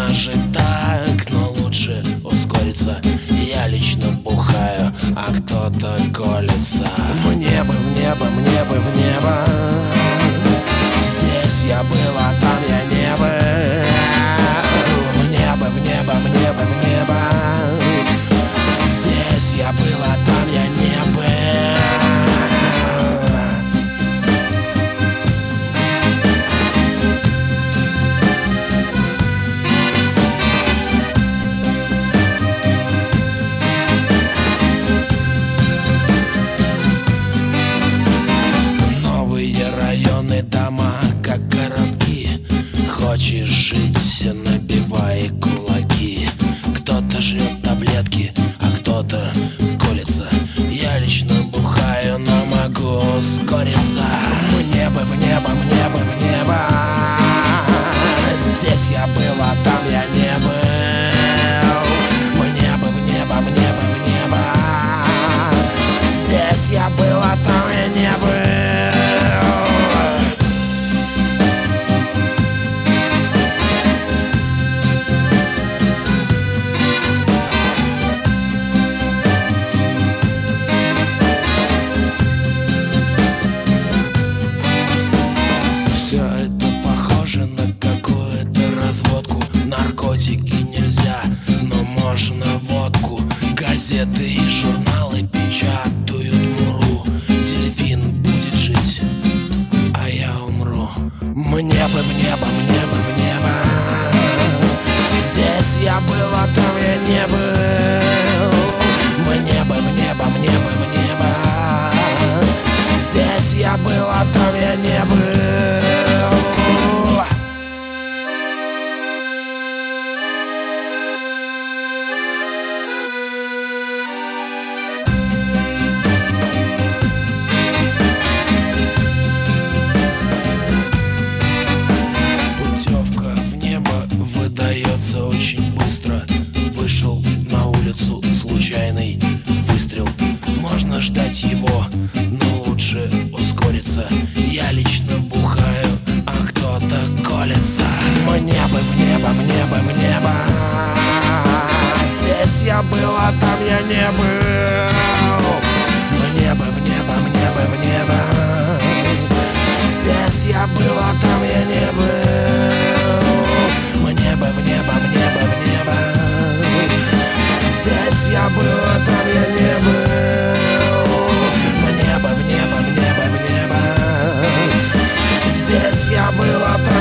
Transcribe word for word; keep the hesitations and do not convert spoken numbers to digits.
жить так, но лучше ускориться. Я лично бухаю, а кто-то колется. Мне бы в небо, мне бы в небо. Здесь я был, а там я не был. Мне бы в небо, мне бы в небо. Здесь я был, а там я не был. Районы, дома, как городки. Хочешь жить, набивай кулаки. Кто-то жрет таблетки, а кто-то колется. Я лично бухаю, но могу ускориться. Мне бы в небо, мне бы в небо. Здесь я был, а там я не был. Мне бы в небо, мне бы в небо. Здесь я был, а там я не был. На какую-то разводку. Наркотики нельзя, но можно водку. Газеты и журналы печатают муру. Дельфин будет жить, а я умру. Мне бы в небо, мне бы в небо. Здесь я был, а там я не был. Мне бы в небо, мне бы в небо. Здесь я был, а там я не был. Выдается очень быстро. Вышел на улицу, случайный выстрел. Можно ждать его, но лучше ускориться. Я лично бухаю, а кто-то колется. Мне бы в небо, мне бы в небо. Здесь я был, а там я не был. Мне бы в небо, мне бы в небо. Здесь я был, а там я не был. Мне бы в небо, мне бы в небо. Здесь я был, а там я не был. Мне бы в небо, мне бы в небо. Здесь я был, а там